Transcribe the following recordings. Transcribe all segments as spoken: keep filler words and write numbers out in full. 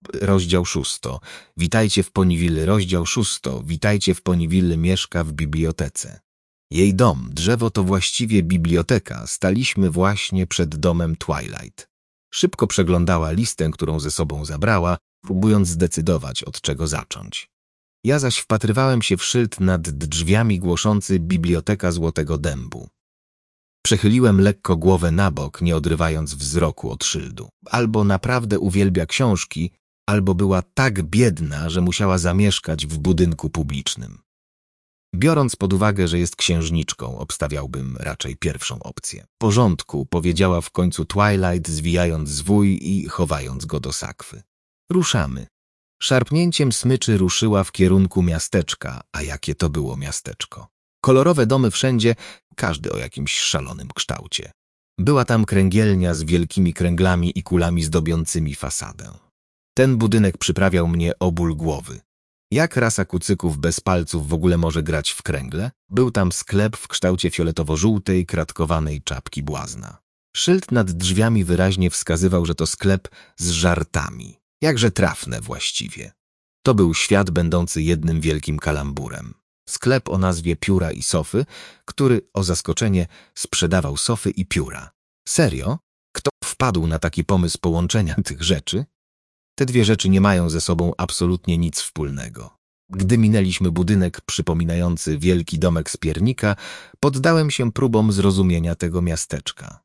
Rozdział szósto. Witajcie w Ponyville. Rozdział szósto. Witajcie w Ponyville. Mieszka w bibliotece. Jej dom, drzewo to właściwie biblioteka. Staliśmy właśnie przed domem Twilight. Szybko przeglądała listę, którą ze sobą zabrała, próbując zdecydować, od czego zacząć. Ja zaś wpatrywałem się w szyld nad drzwiami głoszący Biblioteka Złotego Dębu. Przechyliłem lekko głowę na bok, nie odrywając wzroku od szyldu. Albo naprawdę uwielbia książki, albo była tak biedna, że musiała zamieszkać w budynku publicznym. Biorąc pod uwagę, że jest księżniczką, obstawiałbym raczej pierwszą opcję. W porządku, powiedziała w końcu Twilight, zwijając zwój i chowając go do sakwy. Ruszamy. Szarpnięciem smyczy ruszyła w kierunku miasteczka, a jakie to było miasteczko. Kolorowe domy wszędzie, każdy o jakimś szalonym kształcie. Była tam kręgielnia z wielkimi kręglami i kulami zdobiącymi fasadę. Ten budynek przyprawiał mnie o ból głowy. Jak rasa kucyków bez palców w ogóle może grać w kręgle? Był tam sklep w kształcie fioletowo-żółtej, kratkowanej czapki błazna. Szyld nad drzwiami wyraźnie wskazywał, że to sklep z żartami. Jakże trafne właściwie. To był świat będący jednym wielkim kalamburem. Sklep o nazwie Pióra i Sofy, który, o zaskoczenie, sprzedawał sofy i pióra. Serio? Kto wpadł na taki pomysł połączenia tych rzeczy? Te dwie rzeczy nie mają ze sobą absolutnie nic wspólnego. Gdy minęliśmy budynek przypominający wielki domek z piernika, poddałem się próbom zrozumienia tego miasteczka.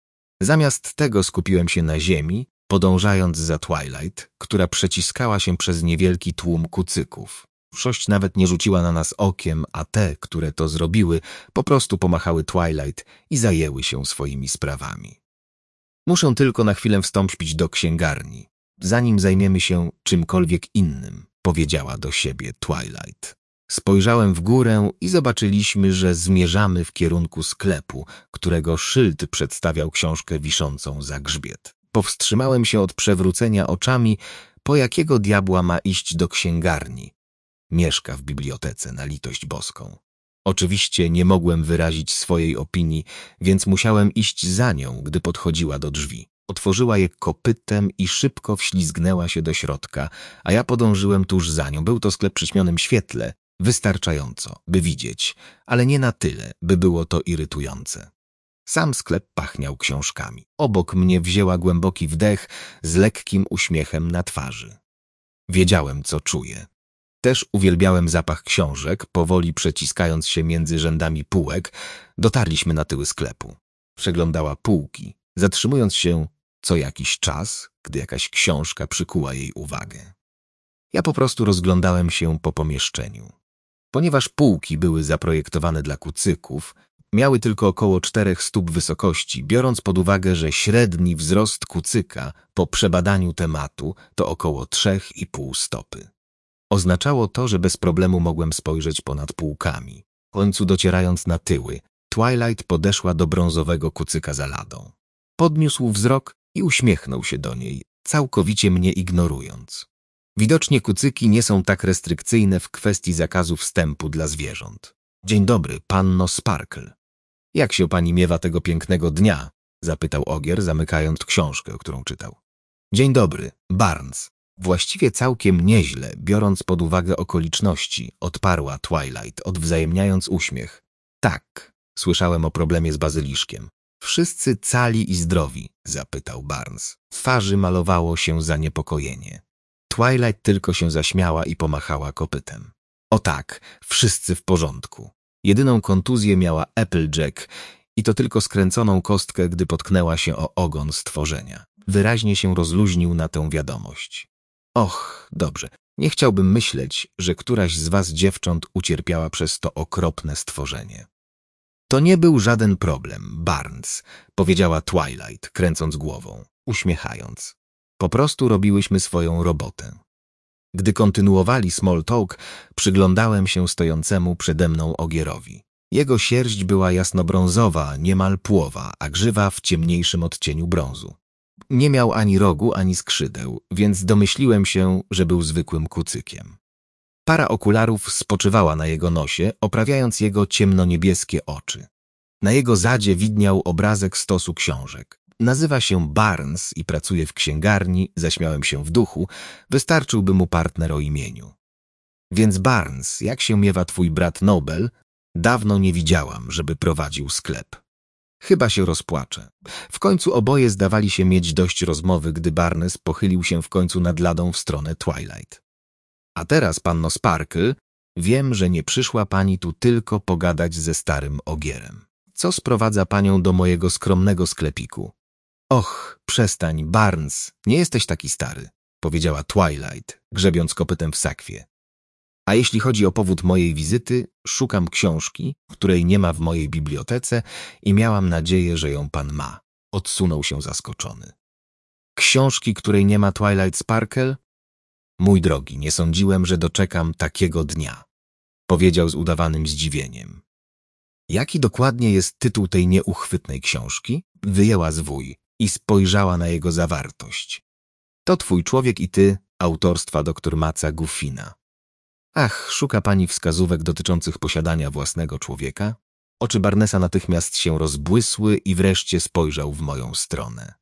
Zamiast tego skupiłem się na ziemi, podążając za Twilight, która przeciskała się przez niewielki tłum kucyków. Szość nawet nie rzuciła na nas okiem, a te, które to zrobiły, po prostu pomachały Twilight i zajęły się swoimi sprawami. Muszę tylko na chwilę wstąpić do księgarni, zanim zajmiemy się czymkolwiek innym, powiedziała do siebie Twilight. Spojrzałem w górę i zobaczyliśmy, że zmierzamy w kierunku sklepu, którego szyld przedstawiał książkę wiszącą za grzbiet. Powstrzymałem się od przewrócenia oczami, po jakiego diabła ma iść do księgarni. Mieszka w bibliotece, na litość boską. Oczywiście nie mogłem wyrazić swojej opinii, więc musiałem iść za nią, gdy podchodziła do drzwi. Otworzyła je kopytem i szybko wślizgnęła się do środka, a ja podążyłem tuż za nią. Był to sklep przy ćmionym świetle, wystarczająco, by widzieć, ale nie na tyle, by było to irytujące. Sam sklep pachniał książkami. Obok mnie wzięła głęboki wdech z lekkim uśmiechem na twarzy. Wiedziałem, co czuję. Też uwielbiałem zapach książek, powoli przeciskając się między rzędami półek, dotarliśmy na tyły sklepu. Przeglądała półki, zatrzymując się co jakiś czas, gdy jakaś książka przykuła jej uwagę. Ja po prostu rozglądałem się po pomieszczeniu. Ponieważ półki były zaprojektowane dla kucyków, miały tylko około czterech stóp wysokości, biorąc pod uwagę, że średni wzrost kucyka po przebadaniu tematu to około trzech i pół stopy. Oznaczało to, że bez problemu mogłem spojrzeć ponad półkami. W końcu docierając na tyły, Twilight podeszła do brązowego kucyka za ladą. Podniósł wzrok i uśmiechnął się do niej, całkowicie mnie ignorując. Widocznie kucyki nie są tak restrykcyjne w kwestii zakazu wstępu dla zwierząt. Dzień dobry, panno Sparkle. Jak się pani miewa tego pięknego dnia? Zapytał Ogier, zamykając książkę, którą czytał. Dzień dobry, Barnes. Właściwie całkiem nieźle, biorąc pod uwagę okoliczności, odparła Twilight, odwzajemniając uśmiech. Tak, słyszałem o problemie z bazyliszkiem. Wszyscy cali i zdrowi? Zapytał Barnes. W twarzy malowało się zaniepokojenie. Twilight tylko się zaśmiała i pomachała kopytem. O tak, wszyscy w porządku. Jedyną kontuzję miała Applejack i to tylko skręconą kostkę, gdy potknęła się o ogon stworzenia. Wyraźnie się rozluźnił na tę wiadomość. Och, dobrze, nie chciałbym myśleć, że któraś z was dziewcząt ucierpiała przez to okropne stworzenie. To nie był żaden problem, Barnes, powiedziała Twilight, kręcąc głową, uśmiechając. Po prostu robiłyśmy swoją robotę. Gdy kontynuowali small talk, przyglądałem się stojącemu przede mną Ogierowi. Jego sierść była jasnobrązowa, niemal płowa, a grzywa w ciemniejszym odcieniu brązu. Nie miał ani rogu, ani skrzydeł, więc domyśliłem się, że był zwykłym kucykiem. Para okularów spoczywała na jego nosie, oprawiając jego ciemnoniebieskie oczy. Na jego zadzie widniał obrazek stosu książek. Nazywa się Barnes i pracuje w księgarni, zaśmiałem się w duchu, wystarczyłby mu partner o imieniu. Więc Barnes, jak się miewa twój brat Nobel? Dawno nie widziałam, żeby prowadził sklep. Chyba się rozpłaczę. W końcu oboje zdawali się mieć dość rozmowy, gdy Barnes pochylił się w końcu nad ladą w stronę Twilight. A teraz, panno Sparkle, wiem, że nie przyszła pani tu tylko pogadać ze starym ogierem. Co sprowadza panią do mojego skromnego sklepiku? Och, przestań, Barnes, nie jesteś taki stary, powiedziała Twilight, grzebiąc kopytem w sakwie. A jeśli chodzi o powód mojej wizyty, szukam książki, której nie ma w mojej bibliotece i miałam nadzieję, że ją pan ma. Odsunął się zaskoczony. Książki, której nie ma Twilight Sparkle? Mój drogi, nie sądziłem, że doczekam takiego dnia, powiedział z udawanym zdziwieniem. Jaki dokładnie jest tytuł tej nieuchwytnej książki? Wyjęła zwój i spojrzała na jego zawartość. To twój człowiek i ty, autorstwa doktor Maca Guffina. Ach, szuka pani wskazówek dotyczących posiadania własnego człowieka? Oczy Barnesa natychmiast się rozbłysły i wreszcie spojrzał w moją stronę.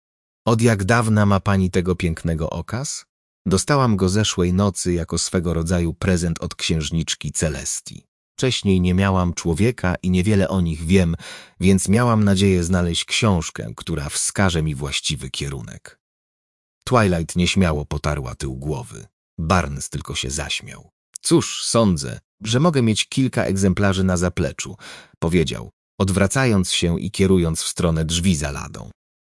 Od jak dawna ma pani tego pięknego okaz? Dostałam go zeszłej nocy jako swego rodzaju prezent od księżniczki Celestii. Wcześniej nie miałam człowieka i niewiele o nich wiem, więc miałam nadzieję znaleźć książkę, która wskaże mi właściwy kierunek. Twilight nieśmiało potarła tył głowy. Barnes tylko się zaśmiał. Cóż, sądzę, że mogę mieć kilka egzemplarzy na zapleczu, powiedział, odwracając się i kierując w stronę drzwi za ladą.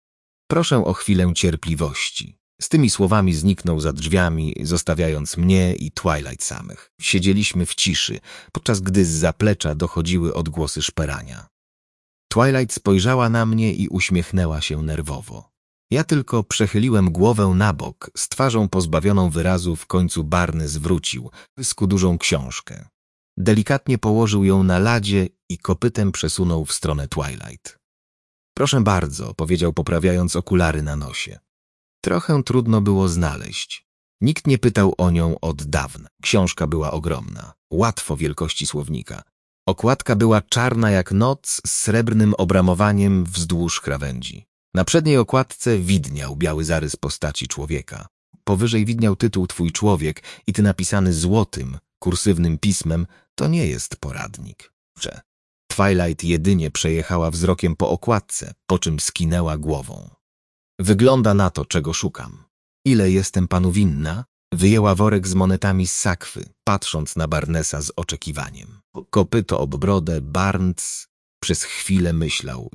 Proszę o chwilę cierpliwości. Z tymi słowami zniknął za drzwiami, zostawiając mnie i Twilight samych. Siedzieliśmy w ciszy, podczas gdy z zaplecza dochodziły odgłosy szperania. Twilight spojrzała na mnie i uśmiechnęła się nerwowo. Ja tylko przechyliłem głowę na bok, z twarzą pozbawioną wyrazu w końcu Barnes wrócił, wysku dużą książkę. Delikatnie położył ją na ladzie i kopytem przesunął w stronę Twilight. Proszę bardzo, powiedział poprawiając okulary na nosie. Trochę trudno było znaleźć. Nikt nie pytał o nią od dawna. Książka była ogromna, łatwo wielkości słownika. Okładka była czarna jak noc z srebrnym obramowaniem wzdłuż krawędzi. Na przedniej okładce widniał biały zarys postaci człowieka. Powyżej widniał tytuł Twój człowiek i ty napisany złotym, kursywnym pismem, to nie jest poradnik. Że Twilight jedynie przejechała wzrokiem po okładce, po czym skinęła głową. Wygląda na to, czego szukam. Ile jestem panu winna? Wyjęła worek z monetami z sakwy, patrząc na Barnesa z oczekiwaniem. Kopyto ob brodę, Barnes przez chwilę myślał.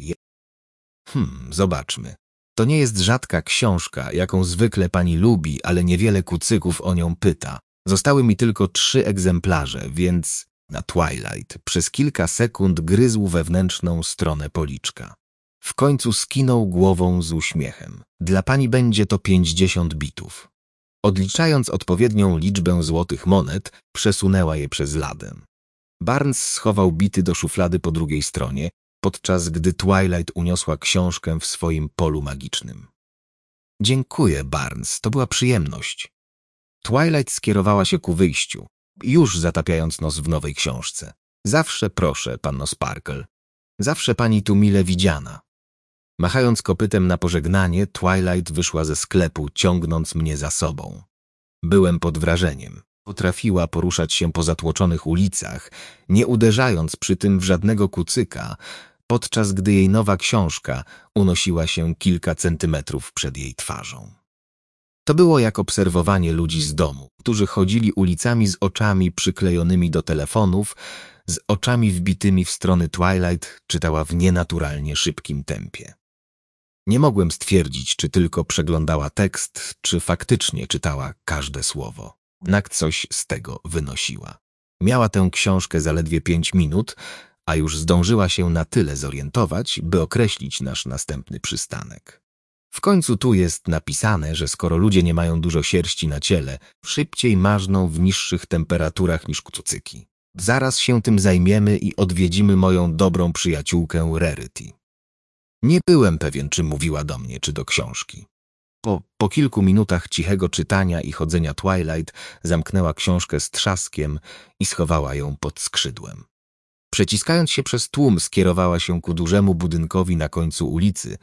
Hmm, zobaczmy. To nie jest rzadka książka, jaką zwykle pani lubi, ale niewiele kucyków o nią pyta. Zostały mi tylko trzy egzemplarze, więc na Twilight przez kilka sekund gryzł wewnętrzną stronę policzka. W końcu skinął głową z uśmiechem. Dla pani będzie to pięćdziesiąt bitów. Odliczając odpowiednią liczbę złotych monet, przesunęła je przez ladę. Barnes schował bity do szuflady po drugiej stronie, podczas gdy Twilight uniosła książkę w swoim polu magicznym. Dziękuję, Barnes, to była przyjemność. Twilight skierowała się ku wyjściu, już zatapiając nos w nowej książce. Zawsze proszę, panno Sparkle. Zawsze pani tu mile widziana. Machając kopytem na pożegnanie, Twilight wyszła ze sklepu, ciągnąc mnie za sobą. Byłem pod wrażeniem. Potrafiła poruszać się po zatłoczonych ulicach, nie uderzając przy tym w żadnego kucyka, podczas gdy jej nowa książka unosiła się kilka centymetrów przed jej twarzą. To było jak obserwowanie ludzi z domu, którzy chodzili ulicami z oczami przyklejonymi do telefonów, z oczami wbitymi w strony Twilight czytała w nienaturalnie szybkim tempie. Nie mogłem stwierdzić, czy tylko przeglądała tekst, czy faktycznie czytała każde słowo. Jednak coś z tego wynosiła. Miała tę książkę zaledwie pięć minut, a już zdążyła się na tyle zorientować, by określić nasz następny przystanek. W końcu tu jest napisane, że skoro ludzie nie mają dużo sierści na ciele, szybciej marzną w niższych temperaturach niż kucyki. Zaraz się tym zajmiemy i odwiedzimy moją dobrą przyjaciółkę Rarity. Nie byłem pewien, czy mówiła do mnie, czy do książki. Po, po kilku minutach cichego czytania i chodzenia Twilight zamknęła książkę z trzaskiem i schowała ją pod skrzydłem. Przeciskając się przez tłum, skierowała się ku dużemu budynkowi na końcu ulicy,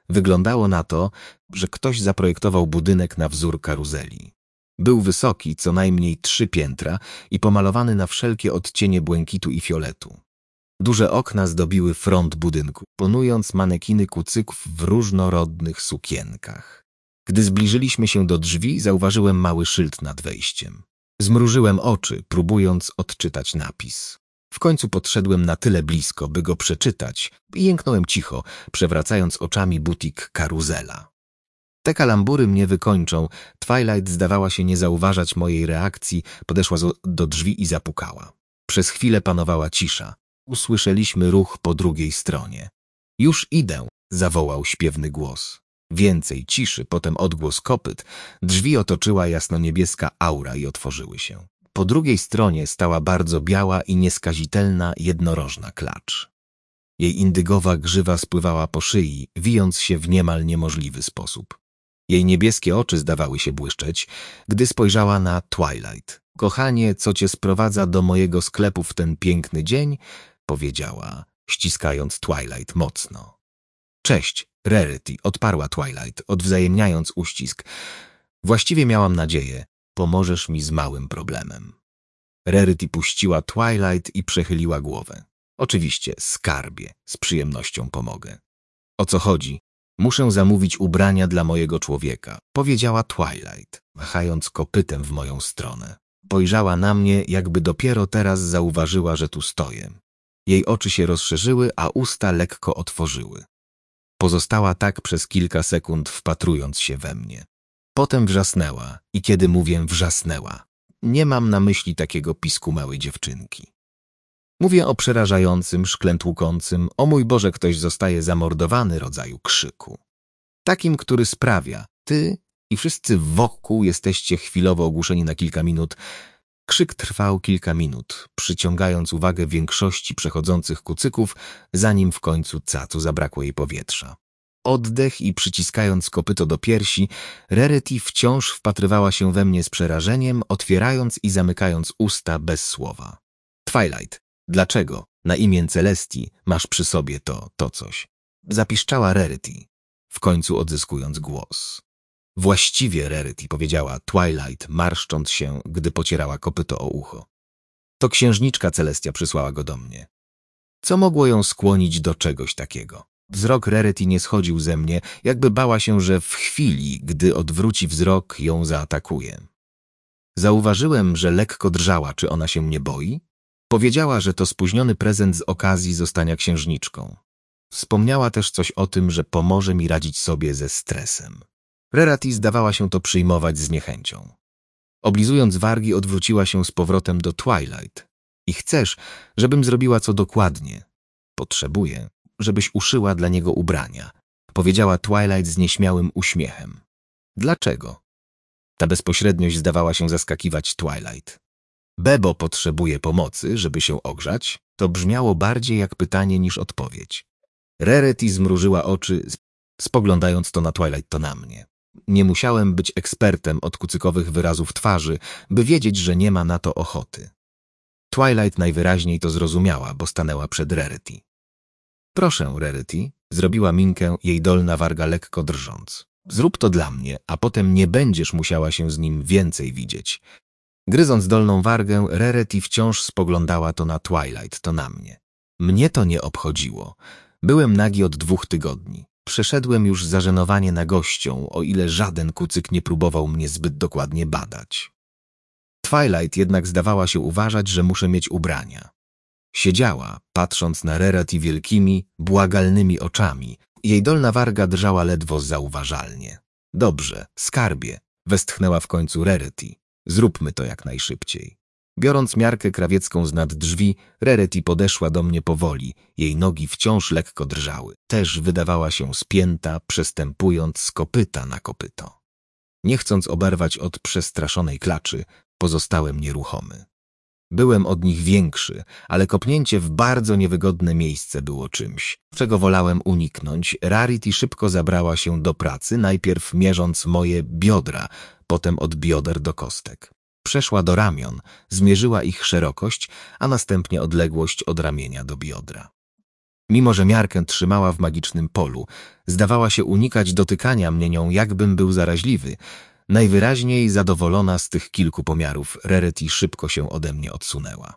Wyglądało na to, że ktoś zaprojektował budynek na wzór karuzeli. Był wysoki, co najmniej trzy piętra i pomalowany na wszelkie odcienie błękitu i fioletu. Duże okna zdobiły front budynku, ponując manekiny kucyków w różnorodnych sukienkach. Gdy zbliżyliśmy się do drzwi, zauważyłem mały szyld nad wejściem. Zmrużyłem oczy, próbując odczytać napis. W końcu podszedłem na tyle blisko, by go przeczytać i jęknąłem cicho, przewracając oczami butik Karuzela. Te kalambury mnie wykończą. Twilight zdawała się nie zauważać mojej reakcji, podeszła do drzwi i zapukała. Przez chwilę panowała cisza. Usłyszeliśmy ruch po drugiej stronie. Już idę, zawołał śpiewny głos. Więcej ciszy, potem odgłos kopyt. Drzwi otoczyła jasno-niebieska aura i otworzyły się. Po drugiej stronie stała bardzo biała i nieskazitelna jednorożna klacz. Jej indygowa grzywa spływała po szyi, wijąc się w niemal niemożliwy sposób. Jej niebieskie oczy zdawały się błyszczeć, gdy spojrzała na Twilight. Kochanie, co cię sprowadza do mojego sklepu w ten piękny dzień? Powiedziała, ściskając Twilight mocno. Cześć, Rarity, odparła Twilight, odwzajemniając uścisk. Właściwie miałam nadzieję, pomożesz mi z małym problemem. Rarity puściła Twilight i przechyliła głowę. Oczywiście, skarbie, z przyjemnością pomogę. O co chodzi? Muszę zamówić ubrania dla mojego człowieka, powiedziała Twilight, machając kopytem w moją stronę. Spojrzała na mnie, jakby dopiero teraz zauważyła, że tu stoję. Jej oczy się rozszerzyły, a usta lekko otworzyły. Pozostała tak przez kilka sekund, wpatrując się we mnie. Potem wrzasnęła i kiedy mówię wrzasnęła, nie mam na myśli takiego pisku małej dziewczynki. Mówię o przerażającym, szklętłukącym, o mój Boże, ktoś zostaje zamordowany rodzaju krzyku. Takim, który sprawia, ty i wszyscy wokół jesteście chwilowo ogłuszeni na kilka minut. Krzyk trwał kilka minut, przyciągając uwagę większości przechodzących kucyków, zanim w końcu cacu zabrakło jej powietrza. Oddech i przyciskając kopyto do piersi, Rarity wciąż wpatrywała się we mnie z przerażeniem, otwierając i zamykając usta bez słowa. Twilight, dlaczego, na imię Celestii, masz przy sobie to, to coś? Zapiszczała Rarity, w końcu odzyskując głos. Właściwie, Rarity, powiedziała Twilight, marszcząc się, gdy pocierała kopyto o ucho. To księżniczka Celestia przysłała go do mnie. Co mogło ją skłonić do czegoś takiego? Wzrok Rarity nie schodził ze mnie, jakby bała się, że w chwili, gdy odwróci wzrok, ją zaatakuje. Zauważyłem, że lekko drżała, czy ona się mnie boi? Powiedziała, że to spóźniony prezent z okazji zostania księżniczką. Wspomniała też coś o tym, że pomoże mi radzić sobie ze stresem. Rarity zdawała się to przyjmować z niechęcią. Oblizując wargi, odwróciła się z powrotem do Twilight. I chcesz, żebym zrobiła co dokładnie? Potrzebuję, żebyś uszyła dla niego ubrania, powiedziała Twilight z nieśmiałym uśmiechem. Dlaczego? Ta bezpośredniość zdawała się zaskakiwać Twilight. Bebo potrzebuje pomocy, żeby się ogrzać? To brzmiało bardziej jak pytanie niż odpowiedź. Rarity zmrużyła oczy, spoglądając to na Twilight, to na mnie. Nie musiałem być ekspertem od kucykowych wyrazów twarzy, by wiedzieć, że nie ma na to ochoty. Twilight najwyraźniej to zrozumiała, bo stanęła przed Rarity. Proszę, Rarity, zrobiła minkę jej dolna warga lekko drżąc. Zrób to dla mnie, a potem nie będziesz musiała się z nim więcej widzieć. Gryząc dolną wargę, Rarity wciąż spoglądała to na Twilight, to na mnie. Mnie to nie obchodziło. Byłem nagi od dwóch tygodni. Przeszedłem już zażenowanie nagością, o ile żaden kucyk nie próbował mnie zbyt dokładnie badać. Twilight jednak zdawała się uważać, że muszę mieć ubrania. Siedziała, patrząc na Rarity wielkimi, błagalnymi oczami. Jej dolna warga drżała ledwo zauważalnie. Dobrze, skarbie, westchnęła w końcu Rarity. Zróbmy to jak najszybciej. Biorąc miarkę krawiecką z nad drzwi, Rarity podeszła do mnie powoli. Jej nogi wciąż lekko drżały. Też wydawała się spięta, przestępując z kopyta na kopyto. Nie chcąc oberwać od przestraszonej klaczy, pozostałem nieruchomy. Byłem od nich większy, ale kopnięcie w bardzo niewygodne miejsce było czymś, czego wolałem uniknąć. Rarity szybko zabrała się do pracy, najpierw mierząc moje biodra, potem od bioder do kostek. Przeszła do ramion, zmierzyła ich szerokość, a następnie odległość od ramienia do biodra. Mimo że miarkę trzymała w magicznym polu, zdawała się unikać dotykania mnie nią, jakbym był zaraźliwy. Najwyraźniej zadowolona z tych kilku pomiarów, Rarity szybko się ode mnie odsunęła.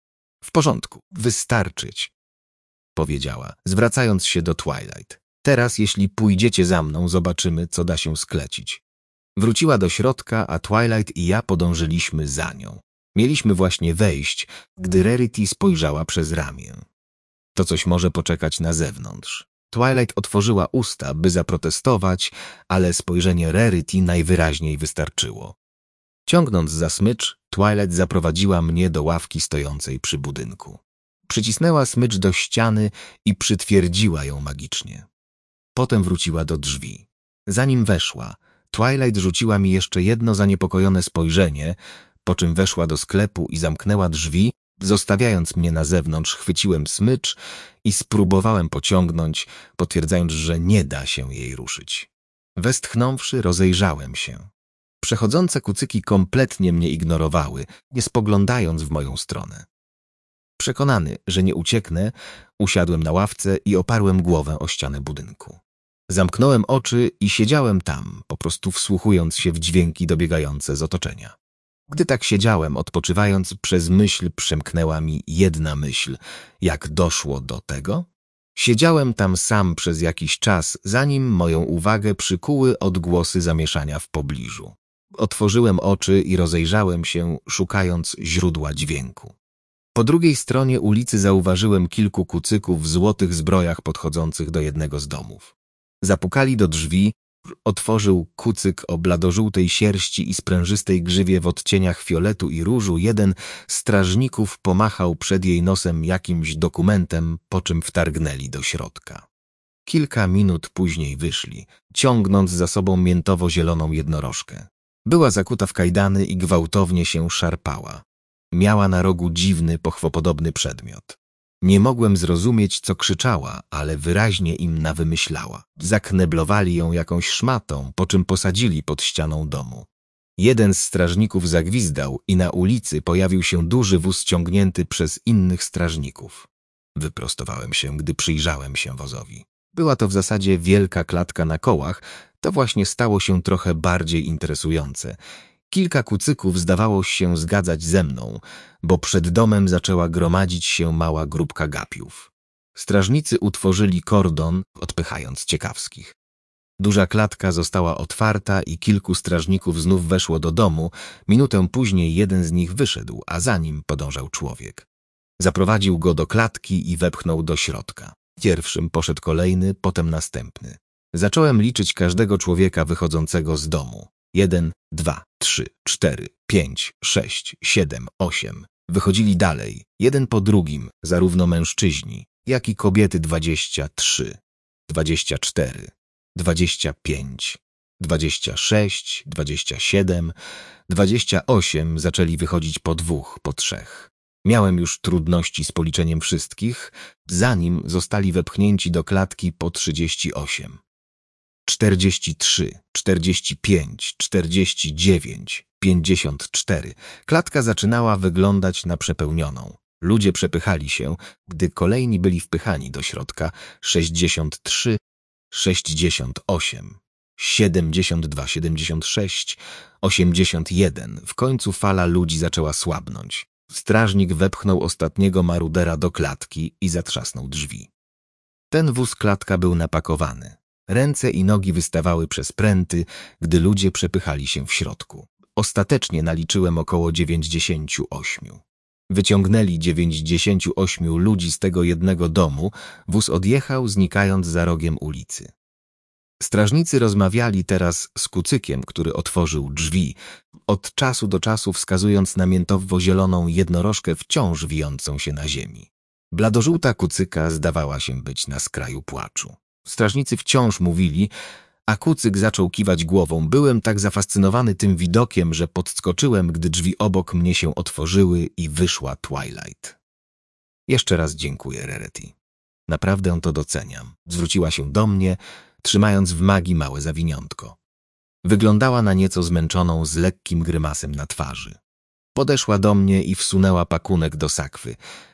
W porządku, wystarczyć, powiedziała, zwracając się do Twilight. Teraz, jeśli pójdziecie za mną, zobaczymy, co da się sklecić. Wróciła do środka, a Twilight i ja podążyliśmy za nią. Mieliśmy właśnie wejść, gdy Rarity spojrzała przez ramię. To coś może poczekać na zewnątrz. Twilight otworzyła usta, by zaprotestować, ale spojrzenie Rarity najwyraźniej wystarczyło. Ciągnąc za smycz, Twilight zaprowadziła mnie do ławki stojącej przy budynku. Przycisnęła smycz do ściany i przytwierdziła ją magicznie. Potem wróciła do drzwi. Zanim weszła, Twilight rzuciła mi jeszcze jedno zaniepokojone spojrzenie, po czym weszła do sklepu i zamknęła drzwi. Zostawiając mnie na zewnątrz, chwyciłem smycz i spróbowałem pociągnąć, potwierdzając, że nie da się jej ruszyć. Westchnąwszy, rozejrzałem się. Przechodzące kucyki kompletnie mnie ignorowały, nie spoglądając w moją stronę. Przekonany, że nie ucieknę, usiadłem na ławce i oparłem głowę o ścianę budynku. Zamknąłem oczy i siedziałem tam, po prostu wsłuchując się w dźwięki dobiegające z otoczenia. Gdy tak siedziałem, odpoczywając, przez myśl przemknęła mi jedna myśl. Jak doszło do tego? Siedziałem tam sam przez jakiś czas, zanim moją uwagę przykuły odgłosy zamieszania w pobliżu. Otworzyłem oczy i rozejrzałem się, szukając źródła dźwięku. Po drugiej stronie ulicy zauważyłem kilku kucyków w złotych zbrojach podchodzących do jednego z domów. Zapukali do drzwi. Otworzył kucyk o bladożółtej sierści i sprężystej grzywie w odcieniach fioletu i różu. Jeden z strażników pomachał przed jej nosem jakimś dokumentem, po czym wtargnęli do środka. Kilka minut później wyszli, ciągnąc za sobą miętowo-zieloną jednorożkę. Była zakuta w kajdany i gwałtownie się szarpała. Miała na rogu dziwny, pochwopodobny przedmiot. Nie mogłem zrozumieć, co krzyczała, ale wyraźnie im nawymyślała. Zakneblowali ją jakąś szmatą, po czym posadzili pod ścianą domu. Jeden z strażników zagwizdał i na ulicy pojawił się duży wóz ciągnięty przez innych strażników. Wyprostowałem się, gdy przyjrzałem się wozowi. Była to w zasadzie wielka klatka na kołach, to właśnie stało się trochę bardziej interesujące. Kilka kucyków zdawało się zgadzać ze mną, bo przed domem zaczęła gromadzić się mała grupka gapiów. Strażnicy utworzyli kordon, odpychając ciekawskich. Duża klatka została otwarta i kilku strażników znów weszło do domu. Minutę później jeden z nich wyszedł, a za nim podążał człowiek. Zaprowadził go do klatki i wepchnął do środka. Pierwszym poszedł kolejny, potem następny. Zacząłem liczyć każdego człowieka wychodzącego z domu. Jeden, dwa, trzy, cztery, pięć, sześć, siedem, osiem. Wychodzili dalej, jeden po drugim, zarówno mężczyźni, jak i kobiety dwadzieścia trzy, dwadzieścia cztery, dwadzieścia pięć, dwadzieścia sześć, dwadzieścia siedem, dwadzieścia osiem zaczęli wychodzić po dwóch, po trzech. Miałem już trudności z policzeniem wszystkich, zanim zostali wepchnięci do klatki po trzydzieści osiem. czterdzieści trzy, czterdzieści pięć, czterdzieści dziewięć, pięćdziesiąt cztery. Klatka zaczynała wyglądać na przepełnioną. Ludzie przepychali się, gdy kolejni byli wpychani do środka. sześćdziesiąt trzy, sześćdziesiąt osiem, siedemdziesiąt dwa, siedemdziesiąt sześć, osiemdziesiąt jeden. W końcu fala ludzi zaczęła słabnąć. Strażnik wepchnął ostatniego marudera do klatki i zatrzasnął drzwi. Ten wóz klatka był napakowany. Ręce i nogi wystawały przez pręty, gdy ludzie przepychali się w środku. Ostatecznie naliczyłem około dziewięćdziesięciu ośmiu. Wyciągnęli dziewięćdziesięciu ośmiu ludzi z tego jednego domu, wóz odjechał, znikając za rogiem ulicy. Strażnicy rozmawiali teraz z kucykiem, który otworzył drzwi, od czasu do czasu wskazując na miętowo-zieloną jednorożkę wciąż wijącą się na ziemi. Bladożółta kucyka zdawała się być na skraju płaczu. Strażnicy wciąż mówili, a kucyk zaczął kiwać głową. Byłem tak zafascynowany tym widokiem, że podskoczyłem, gdy drzwi obok mnie się otworzyły i wyszła Twilight. Jeszcze raz dziękuję, Rarity. Naprawdę to doceniam. Zwróciła się do mnie, trzymając w magii małe zawiniątko. Wyglądała na nieco zmęczoną, z lekkim grymasem na twarzy. Podeszła do mnie i wsunęła pakunek do sakwy.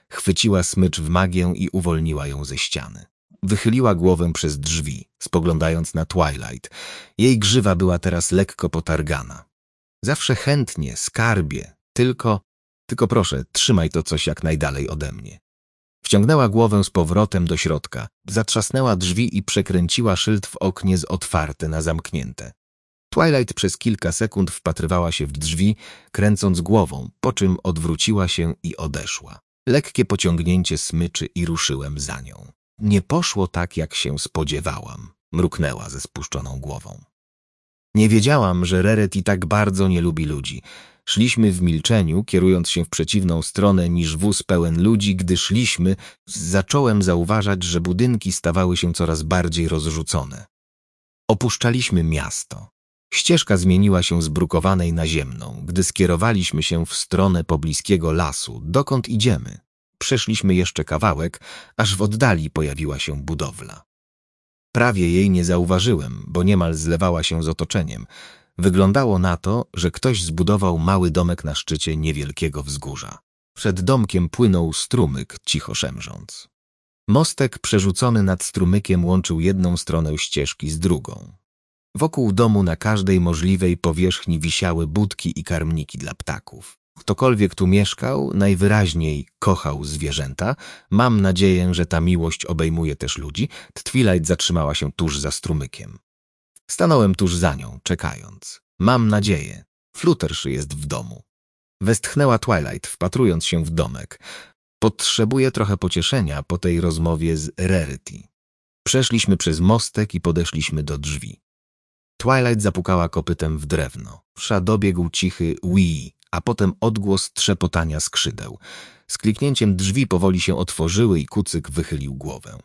chwyciła smycz w magię i uwolniła ją ze ściany. Wychyliła głowę przez drzwi, spoglądając na Twilight. Jej grzywa była teraz lekko potargana. Zawsze chętnie, skarbie, tylko, tylko proszę, trzymaj to coś jak najdalej ode mnie. Wciągnęła głowę z powrotem do środka, zatrzasnęła drzwi i przekręciła szyld w oknie z otwarte na zamknięte. Twilight przez kilka sekund wpatrywała się w drzwi, kręcąc głową, po czym odwróciła się i odeszła. Lekkie pociągnięcie smyczy i ruszyłem za nią. Nie poszło tak, jak się spodziewałam, mruknęła ze spuszczoną głową. Nie wiedziałam, że Rarity tak bardzo nie lubi ludzi. Szliśmy w milczeniu, kierując się w przeciwną stronę niż wóz pełen ludzi. Gdy szliśmy, zacząłem zauważać, że budynki stawały się coraz bardziej rozrzucone. Opuszczaliśmy miasto. Ścieżka zmieniła się z brukowanej na ziemną, gdy skierowaliśmy się w stronę pobliskiego lasu. Dokąd idziemy? Przeszliśmy jeszcze kawałek, aż w oddali pojawiła się budowla. Prawie jej nie zauważyłem, bo niemal zlewała się z otoczeniem. Wyglądało na to, że ktoś zbudował mały domek na szczycie niewielkiego wzgórza. Przed domkiem płynął strumyk, cicho szemrząc. Mostek przerzucony nad strumykiem łączył jedną stronę ścieżki z drugą. Wokół domu na każdej możliwej powierzchni wisiały budki i karmniki dla ptaków. Ktokolwiek tu mieszkał, najwyraźniej kochał zwierzęta. Mam nadzieję, że ta miłość obejmuje też ludzi. Twilight zatrzymała się tuż za strumykiem. Stanąłem tuż za nią, czekając. Mam nadzieję. Fluttershy jest w domu. Westchnęła Twilight, wpatrując się w domek. Potrzebuję trochę pocieszenia po tej rozmowie z Rarity. Przeszliśmy przez mostek i podeszliśmy do drzwi. Twilight zapukała kopytem w drewno. Wsza dobiegł cichy wii, a potem odgłos trzepotania skrzydeł. Z kliknięciem drzwi powoli się otworzyły i kucyk wychylił głowę.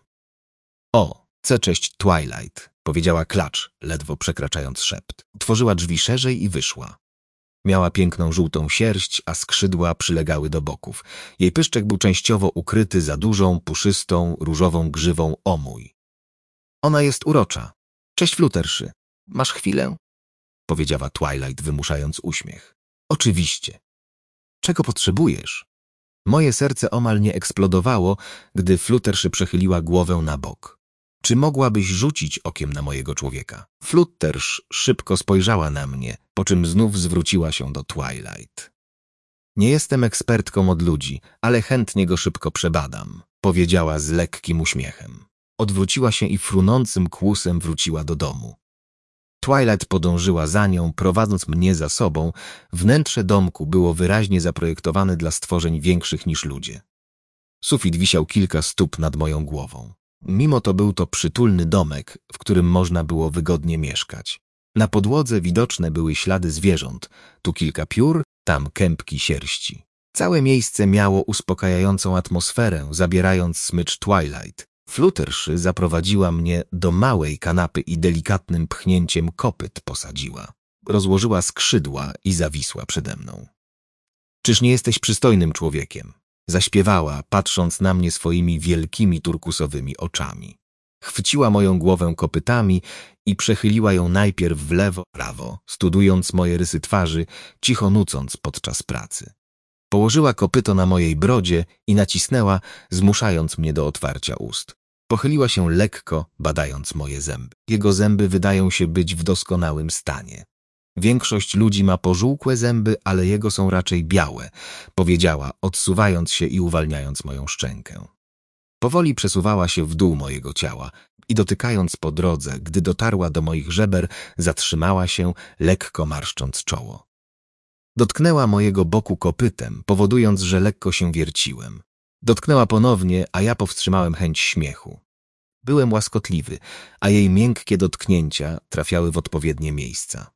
O, chcę cześć Twilight, powiedziała klacz, ledwo przekraczając szept. Otworzyła drzwi szerzej i wyszła. Miała piękną żółtą sierść, a skrzydła przylegały do boków. Jej pyszczek był częściowo ukryty za dużą, puszystą, różową grzywą omój. Ona jest urocza. Cześć Fluttershy. Masz chwilę? Powiedziała Twilight, wymuszając uśmiech. Oczywiście. Czego potrzebujesz? Moje serce omal nie eksplodowało, gdy Fluttershy przechyliła głowę na bok. Czy mogłabyś rzucić okiem na mojego człowieka? Fluttershy szybko spojrzała na mnie, po czym znów zwróciła się do Twilight. Nie jestem ekspertką od ludzi, ale chętnie go szybko przebadam, powiedziała z lekkim uśmiechem. Odwróciła się i frunącym kłusem wróciła do domu. Twilight podążyła za nią, prowadząc mnie za sobą. Wnętrze domku było wyraźnie zaprojektowane dla stworzeń większych niż ludzie. Sufit wisiał kilka stóp nad moją głową. Mimo to był to przytulny domek, w którym można było wygodnie mieszkać. Na podłodze widoczne były ślady zwierząt, tu kilka piór, tam kępki sierści. Całe miejsce miało uspokajającą atmosferę, zabierając smycz Twilight. Fluttershy zaprowadziła mnie do małej kanapy i delikatnym pchnięciem kopyt posadziła. Rozłożyła skrzydła i zawisła przede mną. Czyż nie jesteś przystojnym człowiekiem? Zaśpiewała, patrząc na mnie swoimi wielkimi turkusowymi oczami. Chwyciła moją głowę kopytami i przechyliła ją najpierw w lewo, prawo, studiując moje rysy twarzy, cicho nucąc podczas pracy. Położyła kopyto na mojej brodzie i nacisnęła, zmuszając mnie do otwarcia ust. Pochyliła się lekko, badając moje zęby. Jego zęby wydają się być w doskonałym stanie. Większość ludzi ma pożółkłe zęby, ale jego są raczej białe, powiedziała, odsuwając się i uwalniając moją szczękę. Powoli przesuwała się w dół mojego ciała i dotykając po drodze, gdy dotarła do moich żeber, zatrzymała się, lekko marszcząc czoło. Dotknęła mojego boku kopytem, powodując, że lekko się wierciłem. Dotknęła ponownie, a ja powstrzymałem chęć śmiechu. Byłem łaskotliwy, a jej miękkie dotknięcia trafiały w odpowiednie miejsca.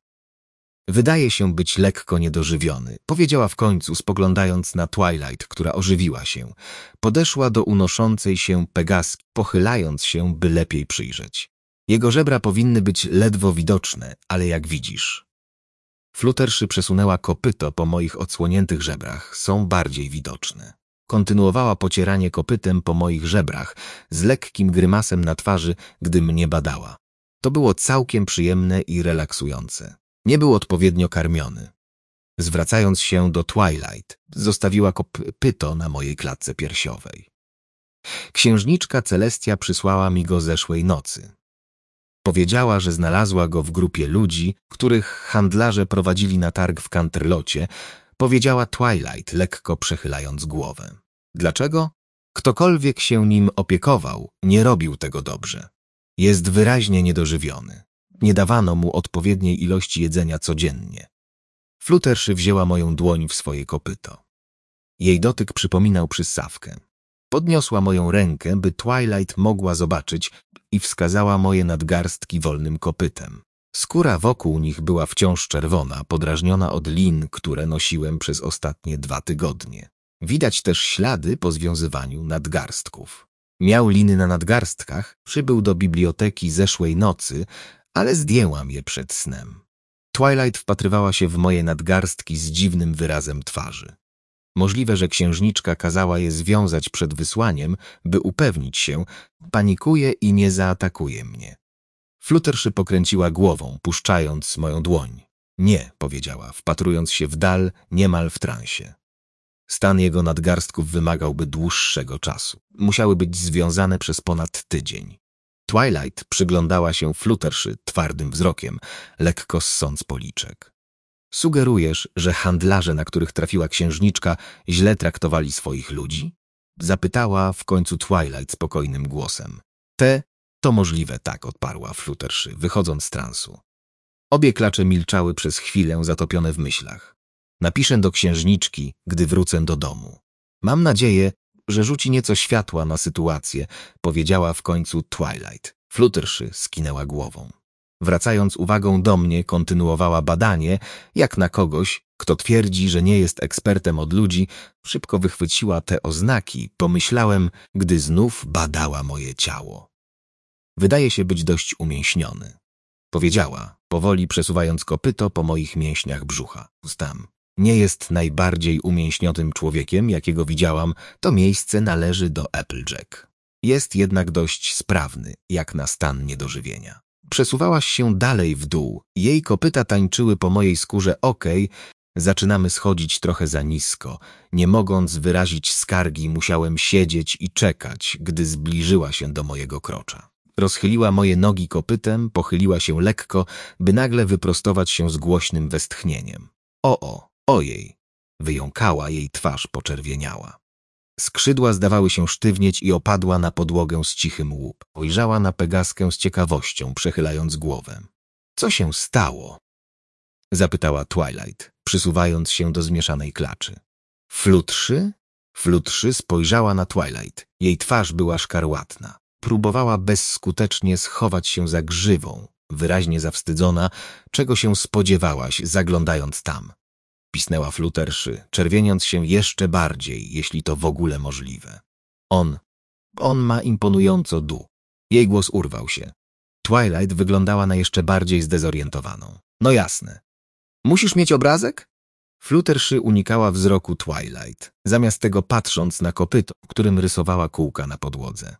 Wydaje się być lekko niedożywiony, powiedziała w końcu, spoglądając na Twilight, która ożywiła się. Podeszła do unoszącej się Pegaski, pochylając się, by lepiej przyjrzeć. Jego żebra powinny być ledwo widoczne, ale jak widzisz. Fluttershy przesunęła kopyto po moich odsłoniętych żebrach, są bardziej widoczne. Kontynuowała pocieranie kopytem po moich żebrach, z lekkim grymasem na twarzy, gdy mnie badała. To było całkiem przyjemne i relaksujące. Nie był odpowiednio karmiony. Zwracając się do Twilight, zostawiła kopyto na mojej klatce piersiowej. Księżniczka Celestia przysłała mi go zeszłej nocy. Powiedziała, że znalazła go w grupie ludzi, których handlarze prowadzili na targ w Canterlocie. Powiedziała Twilight, lekko przechylając głowę. Dlaczego? Ktokolwiek się nim opiekował, nie robił tego dobrze. Jest wyraźnie niedożywiony. Nie dawano mu odpowiedniej ilości jedzenia codziennie. Fluttershy wzięła moją dłoń w swoje kopyto. Jej dotyk przypominał przyssawkę. Podniosła moją rękę, by Twilight mogła zobaczyć i wskazała moje nadgarstki wolnym kopytem. Skóra wokół nich była wciąż czerwona, podrażniona od lin, które nosiłem przez ostatnie dwa tygodnie. Widać też ślady po związywaniu nadgarstków. Miał liny na nadgarstkach, przybył do biblioteki zeszłej nocy, ale zdjęłam je przed snem. Twilight wpatrywała się w moje nadgarstki z dziwnym wyrazem twarzy. Możliwe, że księżniczka kazała je związać przed wysłaniem, by upewnić się, panikuje i nie zaatakuje mnie. Fluttershy pokręciła głową, puszczając moją dłoń. Nie, powiedziała, wpatrując się w dal, niemal w transie. Stan jego nadgarstków wymagałby dłuższego czasu. Musiały być związane przez ponad tydzień. Twilight przyglądała się Fluttershy twardym wzrokiem, lekko ssąc policzek. Sugerujesz, że handlarze, na których trafiła księżniczka, źle traktowali swoich ludzi? Zapytała w końcu Twilight spokojnym głosem. Te, to możliwe, tak, odparła Fluttershy, wychodząc z transu. Obie klacze milczały przez chwilę, zatopione w myślach. Napiszę do księżniczki, gdy wrócę do domu. Mam nadzieję, że rzuci nieco światła na sytuację, powiedziała w końcu Twilight. Fluttershy skinęła głową. Wracając uwagą do mnie, kontynuowała badanie, jak na kogoś, kto twierdzi, że nie jest ekspertem od ludzi, szybko wychwyciła te oznaki, pomyślałem, gdy znów badała moje ciało. Wydaje się być dość umięśniony. Powiedziała, powoli przesuwając kopyto po moich mięśniach brzucha. Ustam. Nie jest najbardziej umięśnionym człowiekiem, jakiego widziałam, to miejsce należy do Applejack. Jest jednak dość sprawny, jak na stan niedożywienia. Przesuwałaś się dalej w dół. Jej kopyta tańczyły po mojej skórze. Okej, zaczynamy schodzić trochę za nisko. Nie mogąc wyrazić skargi, musiałem siedzieć i czekać, gdy zbliżyła się do mojego krocza. Rozchyliła moje nogi kopytem, pochyliła się lekko, by nagle wyprostować się z głośnym westchnieniem. O, o, ojej! Wyjąkała, jej twarz poczerwieniała. Skrzydła zdawały się sztywnieć i opadła na podłogę z cichym łup. Ujrzała na Pegaskę z ciekawością, przechylając głowę. Co się stało? Zapytała Twilight, przysuwając się do zmieszanej klaczy. Fluttershy? Fluttershy spojrzała na Twilight. Jej twarz była szkarłatna. Próbowała bezskutecznie schować się za grzywą, wyraźnie zawstydzona, czego się spodziewałaś, zaglądając tam. Pisnęła Fluttershy, czerwieniąc się jeszcze bardziej, jeśli to w ogóle możliwe. On, on ma imponująco dół. Jej głos urwał się. Twilight wyglądała na jeszcze bardziej zdezorientowaną. No jasne. Musisz mieć obrazek? Fluttershy unikała wzroku Twilight, zamiast tego patrząc na kopyto, którym rysowała kółka na podłodze.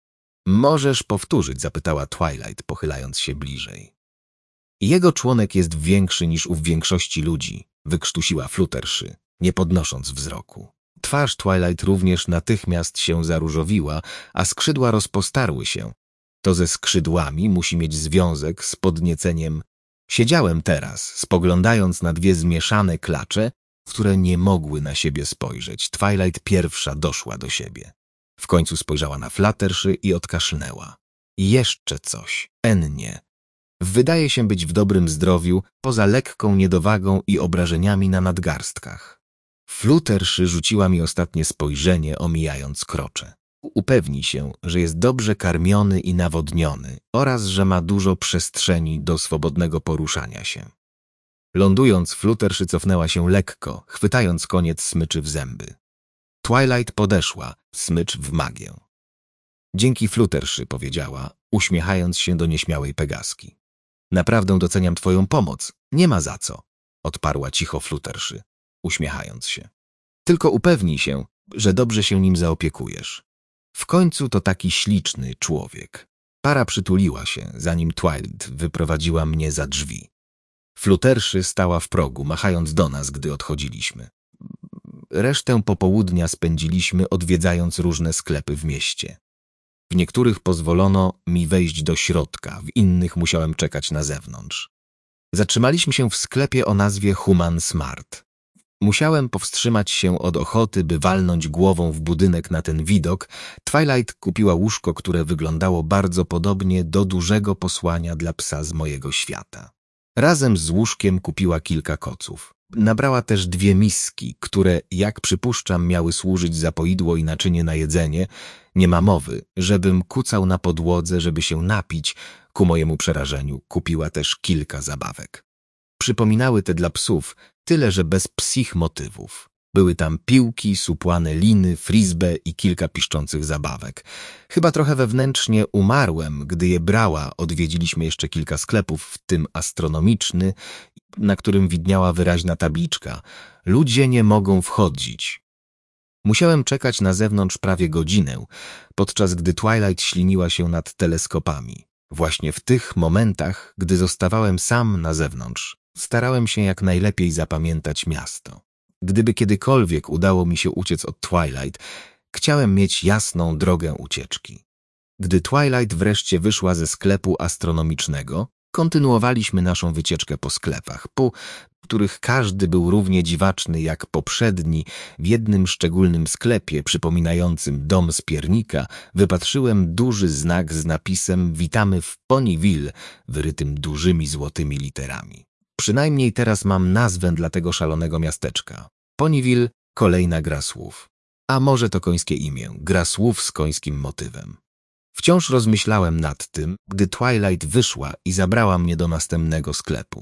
Możesz powtórzyć, zapytała Twilight, pochylając się bliżej. Jego członek jest większy niż u większości ludzi, wykrztusiła Fluttershy, nie podnosząc wzroku. Twarz Twilight również natychmiast się zaróżowiła, a skrzydła rozpostarły się. To ze skrzydłami musi mieć związek z podnieceniem. Siedziałem teraz, spoglądając na dwie zmieszane klacze, które nie mogły na siebie spojrzeć. Twilight pierwsza doszła do siebie. W końcu spojrzała na Fluttershy i odkaszlnęła. Jeszcze coś. Ennie. Wydaje się być w dobrym zdrowiu, poza lekką niedowagą i obrażeniami na nadgarstkach. Fluttershy rzuciła mi ostatnie spojrzenie, omijając krocze. Upewnij się, że jest dobrze karmiony i nawodniony oraz że ma dużo przestrzeni do swobodnego poruszania się. Lądując, Fluttershy cofnęła się lekko, chwytając koniec smyczy w zęby. Twilight podeszła, smycz w magię. Dzięki Fluttershy, powiedziała, uśmiechając się do nieśmiałej Pegaski. Naprawdę doceniam twoją pomoc. Nie ma za co, odparła cicho Fluttershy, uśmiechając się. Tylko upewnij się, że dobrze się nim zaopiekujesz. W końcu to taki śliczny człowiek. Para przytuliła się, zanim Twilight wyprowadziła mnie za drzwi. Flutterszy stała w progu, machając do nas, gdy odchodziliśmy. Resztę popołudnia spędziliśmy, odwiedzając różne sklepy w mieście. W niektórych pozwolono mi wejść do środka, w innych musiałem czekać na zewnątrz. Zatrzymaliśmy się w sklepie o nazwie Human Smart. Musiałem powstrzymać się od ochoty, by walnąć głową w budynek na ten widok. Twilight kupiła łóżko, które wyglądało bardzo podobnie do dużego posłania dla psa z mojego świata. Razem z łóżkiem kupiła kilka koców. Nabrała też dwie miski, które, jak przypuszczam, miały służyć za poidło i naczynie na jedzenie. Nie ma mowy, żebym kucał na podłodze, żeby się napić. Ku mojemu przerażeniu kupiła też kilka zabawek. Przypominały te dla psów, tyle że bez psich motywów. Były tam piłki, supłane liny, frisbee i kilka piszczących zabawek. Chyba trochę wewnętrznie umarłem, gdy je brała. Odwiedziliśmy jeszcze kilka sklepów, w tym astronomiczny, na którym widniała wyraźna tabliczka: ludzie nie mogą wchodzić. Musiałem czekać na zewnątrz prawie godzinę, podczas gdy Twilight śliniła się nad teleskopami. Właśnie w tych momentach, gdy zostawałem sam na zewnątrz, starałem się jak najlepiej zapamiętać miasto. Gdyby kiedykolwiek udało mi się uciec od Twilight, chciałem mieć jasną drogę ucieczki. Gdy Twilight wreszcie wyszła ze sklepu astronomicznego, kontynuowaliśmy naszą wycieczkę po sklepach, po których każdy był równie dziwaczny jak poprzedni. W jednym szczególnym sklepie, przypominającym dom z piernika, wypatrzyłem duży znak z napisem „Witamy w Ponyville”, wyrytym dużymi złotymi literami. Przynajmniej teraz mam nazwę dla tego szalonego miasteczka. Ponyville, kolejna gra słów. A może to końskie imię, gra słów z końskim motywem. Wciąż rozmyślałem nad tym, gdy Twilight wyszła i zabrała mnie do następnego sklepu.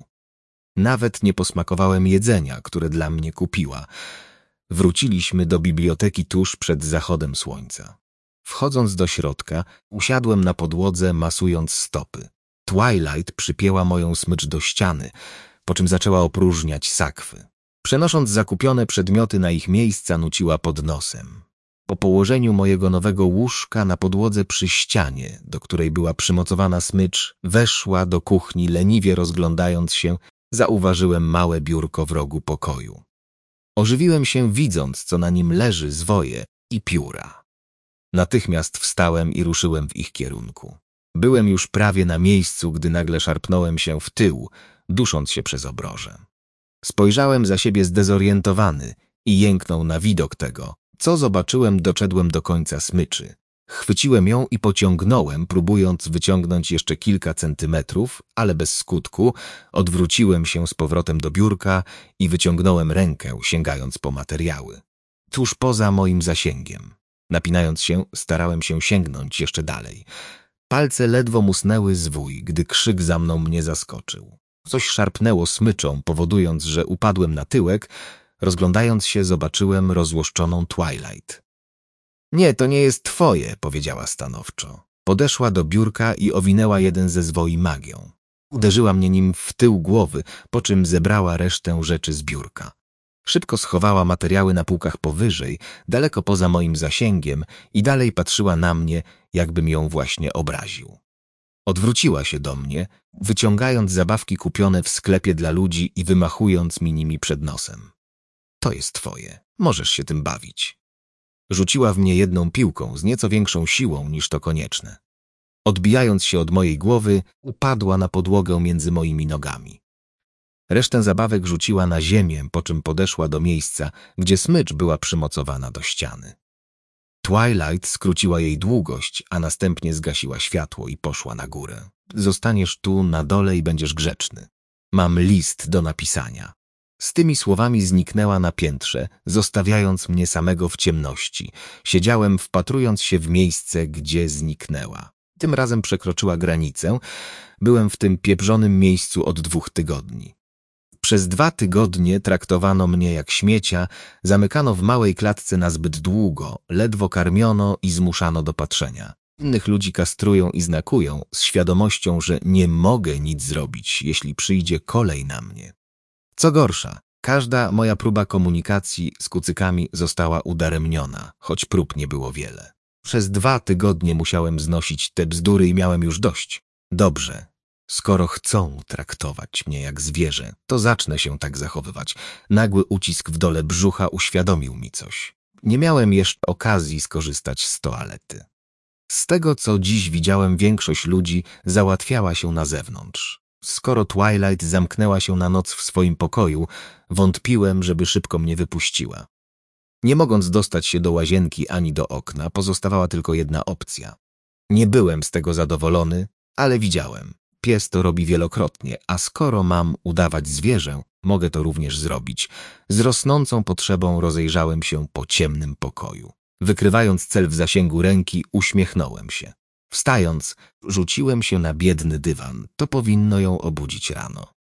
Nawet nie posmakowałem jedzenia, które dla mnie kupiła. Wróciliśmy do biblioteki tuż przed zachodem słońca. Wchodząc do środka, usiadłem na podłodze, masując stopy. Twilight przypięła moją smycz do ściany, po czym zaczęła opróżniać sakwy. Przenosząc zakupione przedmioty na ich miejsca, nuciła pod nosem. Po położeniu mojego nowego łóżka na podłodze przy ścianie, do której była przymocowana smycz, weszła do kuchni, leniwie rozglądając się. Zauważyłem małe biurko w rogu pokoju. Ożywiłem się, widząc, co na nim leży, zwoje i pióra. Natychmiast wstałem i ruszyłem w ich kierunku. Byłem już prawie na miejscu, gdy nagle szarpnąłem się w tył, dusząc się przez obroże. Spojrzałem za siebie zdezorientowany i jęknął na widok tego. Co zobaczyłem, doszedłem do końca smyczy. Chwyciłem ją i pociągnąłem, próbując wyciągnąć jeszcze kilka centymetrów, ale bez skutku. Odwróciłem się z powrotem do biurka i wyciągnąłem rękę, sięgając po materiały. Tuż poza moim zasięgiem. Napinając się, starałem się sięgnąć jeszcze dalej. Palce ledwo musnęły zwój, gdy krzyk za mną mnie zaskoczył. Coś szarpnęło smyczą, powodując, że upadłem na tyłek. Rozglądając się, zobaczyłem rozłoszczoną Twilight. Nie, to nie jest twoje, powiedziała stanowczo. Podeszła do biurka i owinęła jeden ze zwoi magią. Uderzyła mnie nim w tył głowy, po czym zebrała resztę rzeczy z biurka. Szybko schowała materiały na półkach powyżej, daleko poza moim zasięgiem i dalej patrzyła na mnie, jakbym ją właśnie obraził. Odwróciła się do mnie, wyciągając zabawki kupione w sklepie dla ludzi i wymachując mi nimi przed nosem. To jest twoje, możesz się tym bawić. Rzuciła w mnie jedną piłką z nieco większą siłą niż to konieczne. Odbijając się od mojej głowy, upadła na podłogę między moimi nogami. Resztę zabawek rzuciła na ziemię, po czym podeszła do miejsca, gdzie smycz była przymocowana do ściany. Twilight skróciła jej długość, a następnie zgasiła światło i poszła na górę. Zostaniesz tu na dole i będziesz grzeczny. Mam list do napisania. Z tymi słowami zniknęła na piętrze, zostawiając mnie samego w ciemności. Siedziałem, wpatrując się w miejsce, gdzie zniknęła. Tym razem przekroczyła granicę. Byłem w tym pieprzonym miejscu od dwóch tygodni. Przez dwa tygodnie traktowano mnie jak śmiecia, zamykano w małej klatce na zbyt długo, ledwo karmiono i zmuszano do patrzenia. Innych ludzi kastrują i znakują z świadomością, że nie mogę nic zrobić, jeśli przyjdzie kolej na mnie. Co gorsza, każda moja próba komunikacji z kucykami została udaremniona, choć prób nie było wiele. Przez dwa tygodnie musiałem znosić te bzdury i miałem już dość. Dobrze, Skoro chcą traktować mnie jak zwierzę, to zacznę się tak zachowywać. Nagły ucisk w dole brzucha uświadomił mi coś. Nie miałem jeszcze okazji skorzystać z toalety. Z tego, co dziś widziałem, większość ludzi załatwiała się na zewnątrz. Skoro Twilight zamknęła się na noc w swoim pokoju, wątpiłem, żeby szybko mnie wypuściła. Nie mogąc dostać się do łazienki ani do okna, pozostawała tylko jedna opcja. Nie byłem z tego zadowolony, ale widziałem. Pies to robi wielokrotnie, a skoro mam udawać zwierzę, mogę to również zrobić. Z rosnącą potrzebą rozejrzałem się po ciemnym pokoju. Wykrywając cel w zasięgu ręki, uśmiechnąłem się. Wstając, rzuciłem się na biedny dywan. To powinno ją obudzić rano.